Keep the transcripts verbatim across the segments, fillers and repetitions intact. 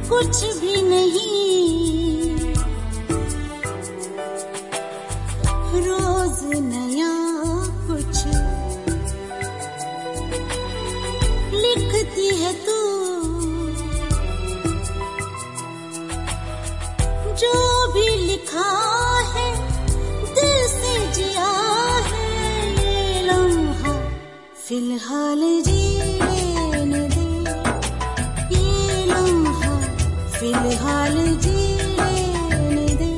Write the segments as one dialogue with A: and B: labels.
A: कुछ भी नहीं, रोज नया कुछ लिखती है तू, जो भी लिखा है दिल से जिया है, ये लम्हा फिलहाल जीने दे, ये लम्हा फिलहाल जीने दे।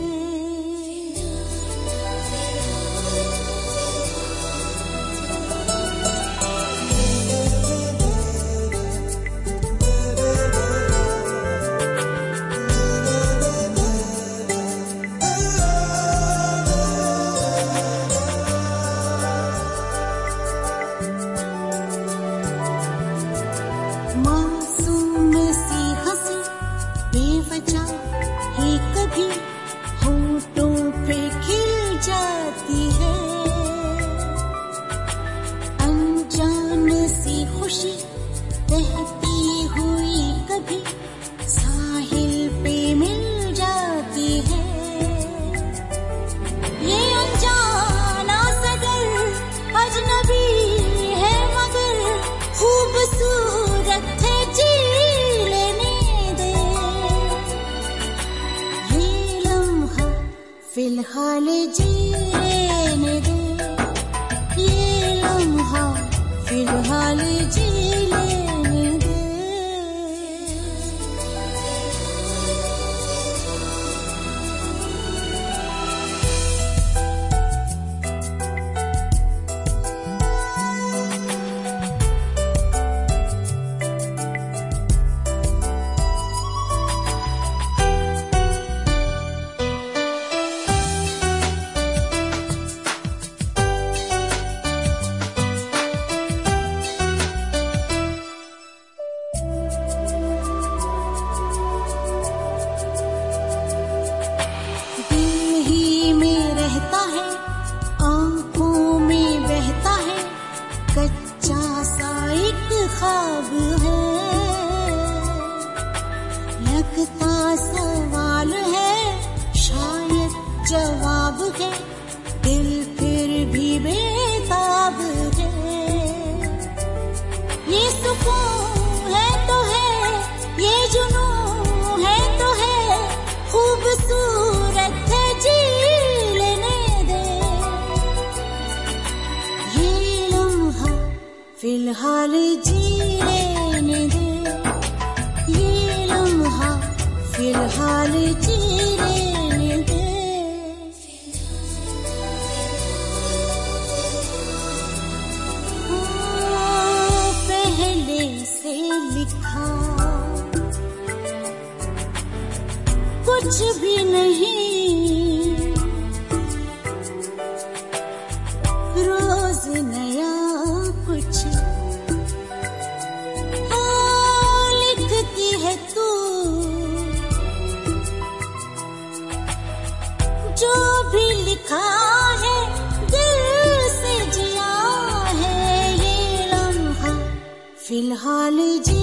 A: मासूम सी हंसी बेवजह ही कभी होठों पे खिल जाती है, अनजान सी खुशी बहती हुई कभी साहिल पे मिल जाती है। ये अनजाना सदर अजनबी है मगर खूबसूरत है, जी लेने दे, ये लम्हा फिलहाल जीने दे, ये लम्हा फिलहाल जी लेने दे। आंखों में बहता है कच्चा सा एक ख्वाब है, लगता सवाल है शायद जवाब है, दिल फिर भी बेताब है। ये सुकून है तो है, ये जुनून है तो है, खूबसूरत है, जी फिलहाल जी लेने दे, ये लम्हा फिलहाल जी लेने दे। ओ, पहले से लिखा कुछ भी नहीं, रोज नया कुछ हाँ लिखती है तू, जो भी लिखा है दिल से जिया है, ये लम्हा फिलहाल जी